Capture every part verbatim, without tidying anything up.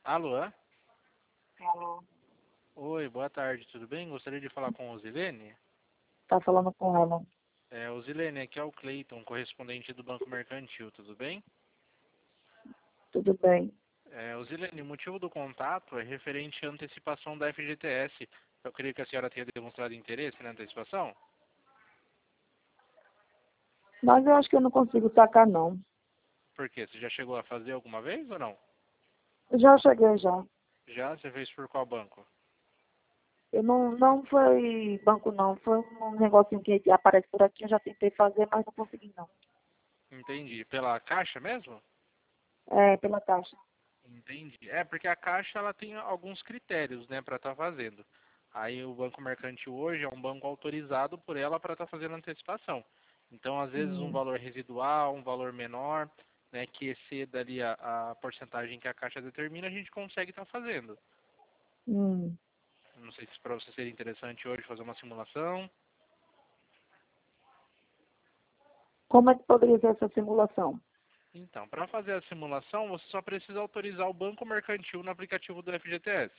Alô? Alô, Oi, boa tarde, tudo bem? Gostaria de falar com o Zilene. tá falando com ela. É, o Zilene, aqui é o Cleiton, correspondente do Banco Mercantil, tudo bem? Tudo bem. É, o Zilene, o motivo do contato é referente à antecipação da F G T S. Eu creio que a senhora tenha demonstrado interesse na antecipação. Mas eu acho que eu não consigo sacar, não. Por quê? Você já chegou a fazer alguma vez ou não? Eu já cheguei, já. Já? Você fez por qual banco? Eu não, não foi banco, não. Foi um negocinho que aparece por aqui. Eu já tentei fazer, mas não consegui, não. Entendi. Pela Caixa mesmo? É, pela taxa. Entendi. É, porque a Caixa ela tem alguns critérios, né, para estar fazendo. Aí o Banco Mercantil hoje é um banco autorizado por ela para estar fazendo antecipação. Então, às vezes, um Hum, valor residual, um valor menor, né, que exceda ali a, a porcentagem que a Caixa determina, a gente consegue estar fazendo. hum. Não sei se para você seria interessante hoje fazer uma simulação. Como é que poderia ser essa simulação? Então, para fazer a simulação, você só precisa autorizar o Banco Mercantil no aplicativo do F G T S.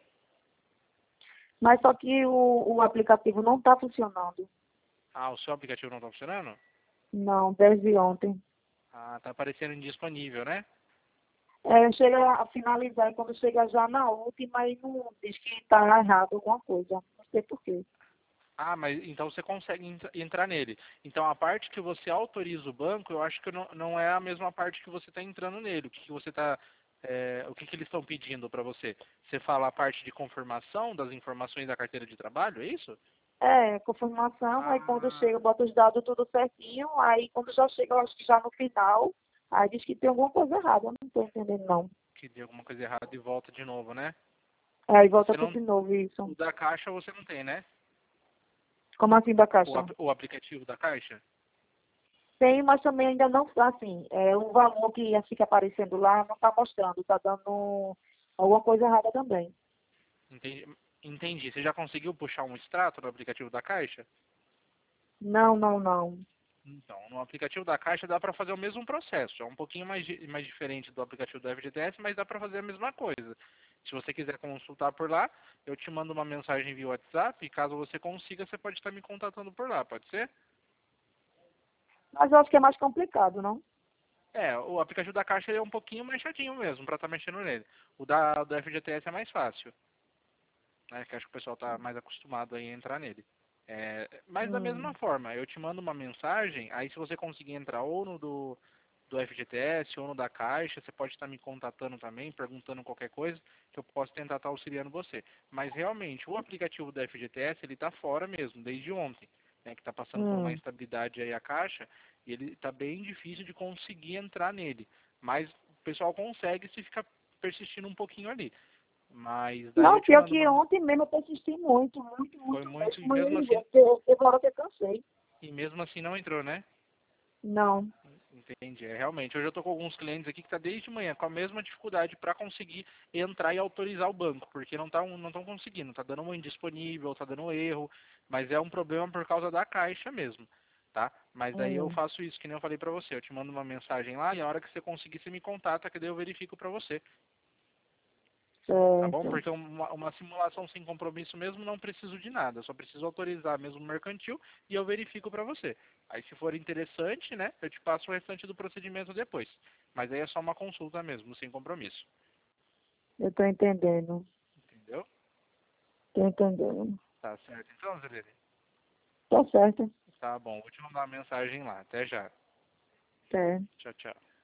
Mas só que o, o aplicativo não está funcionando. Ah, o seu aplicativo não está funcionando? Não, desde ontem. Ah, está aparecendo indisponível, né? É, chega a finalizar e quando chega já na última, aí não diz que está errado alguma coisa. Não sei por quê. Ah, mas então você consegue entra- entrar nele. Então a parte que você autoriza o banco, eu acho que não, não é a mesma parte que você está entrando nele. O que, que você está, o que, que eles estão pedindo para você? Você fala a parte de confirmação das informações da carteira de trabalho, é isso? É, confirmação, aí quando Ah, chega, bota os dados tudo certinho, aí quando já chega, eu acho que já no final, aí diz que tem alguma coisa errada, eu não estou entendendo não. que deu alguma coisa errada e volta de novo, né? Aí volta Você tudo não, de novo isso. o da Caixa você não tem, né? Como assim da O, caixa? ap- o aplicativo da Caixa? Tem, mas também ainda não, assim, é, o valor que fica aparecendo lá não está mostrando, está dando alguma coisa errada também. Entendi. Entendi. Você já conseguiu puxar um extrato do aplicativo da Caixa? Não, não, não. Então, no aplicativo da Caixa dá para fazer o mesmo processo. É um pouquinho mais, di- mais diferente do aplicativo do F G T S, mas dá para fazer a mesma coisa. Se você quiser consultar por lá, eu te mando uma mensagem via WhatsApp e caso você consiga, você pode estar me contatando por lá, pode ser? Mas eu acho que é mais complicado, não? É, o aplicativo da Caixa ele é um pouquinho mais chatinho mesmo para estar mexendo nele. O da, do F G T S é mais fácil, né? Que acho que o pessoal está mais acostumado aí a entrar nele. É, mas da mesma Hum, forma, eu te mando uma mensagem, aí se você conseguir entrar ou no do do F G T S ou no da Caixa, você pode estar me contatando também, perguntando qualquer coisa, que eu posso tentar estar auxiliando você. Mas realmente, o aplicativo do F G T S, ele está fora mesmo, desde ontem, né, que está passando por uma hum. instabilidade aí a Caixa, e ele está bem difícil de conseguir entrar nele. Mas o pessoal consegue se ficar persistindo um pouquinho ali. Mas daí eu Não, te pior mando que uma... ontem mesmo eu persisti muito, muito, Foi muito muito, e mesmo, mesmo e assim, eu- teve uma hora que eu cansei. e mesmo assim não entrou, né? Não. Entendi. É, realmente, hoje eu estou com alguns clientes aqui que está desde manhã com a mesma dificuldade para conseguir entrar e autorizar o banco, porque não estão não estão conseguindo, está dando um indisponível, está dando um erro, mas é um problema por causa da caixa mesmo, tá? Mas daí eu Hum, faço isso, que nem eu falei para você, eu te mando uma mensagem lá e a hora que você conseguir, você me contata, que daí eu verifico para você, tá bom? certo. Porque uma, uma simulação sem compromisso mesmo não preciso de nada, eu só preciso autorizar mesmo o mercantil e eu verifico para você. Aí se for interessante, né, eu te passo o restante do procedimento depois. Mas aí é só uma consulta mesmo, sem compromisso. Eu tô entendendo. Entendeu? Tô entendendo. Tá certo. Então, Zelene, Tá certo. tá bom, vou te mandar uma mensagem lá. Até já. Certo. Tchau, tchau.